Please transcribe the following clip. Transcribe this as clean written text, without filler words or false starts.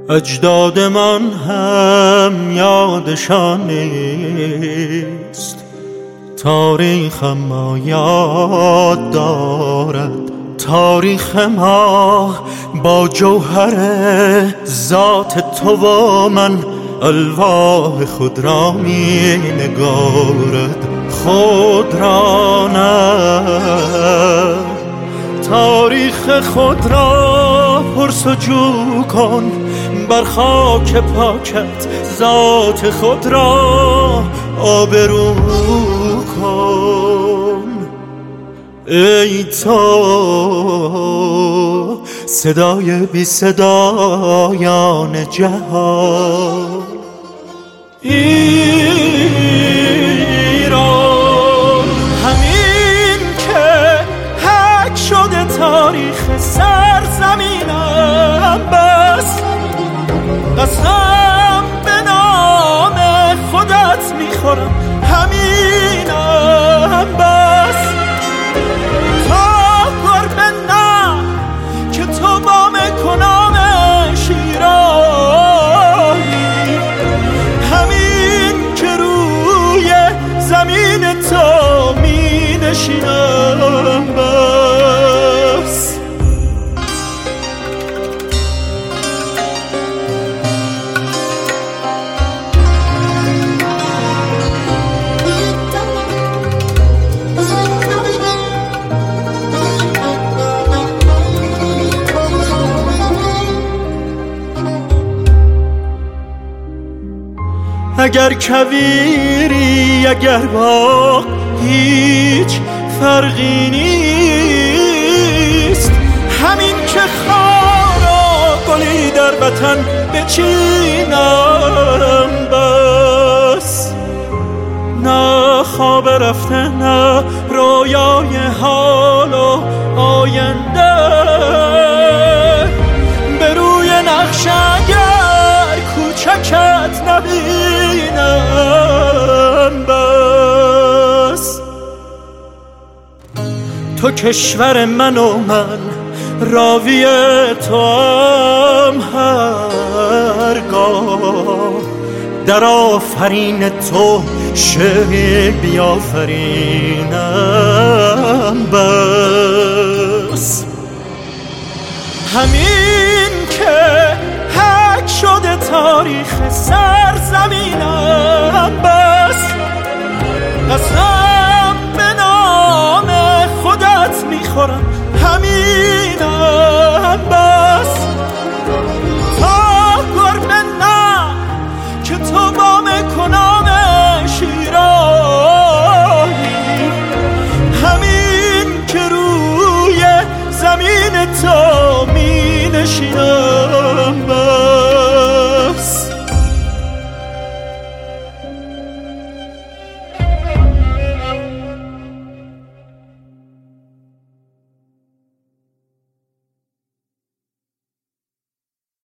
اجداد من هم یادشان نیست، تاریخ ما یاد دارد. تاریخ ما با جوهر ذات تو و من الواح خود را می نگارد. خود را نه، تاریخ خود را پرسجو کن، بر خاک پاکت ذات خود را آبرو کن. ای تو صدای بی صدایان جهان، ایران همین که حک شده تاریخ سرزمینم، بس قسم به نام خودت میخورم همینم، بس تا قرب نه که تو با کنام شیرانی، همین که روی زمین تو می نشینم، بس اگر کویری اگر باغ هیچ فرقی نیست، همین که خار و گلی در وطن بچینم، بس نه خواب رفته نه رویای حال و آینده، به روی نقش اگر کوچکت نبینم، بس تو کشور من و من راوی تو هم هرگاه در آفرین تو شعر بیافرینم، بس همین که حک شده تاریخ سرزمینم، بس قسم به نام خودت میخورم همینم، بس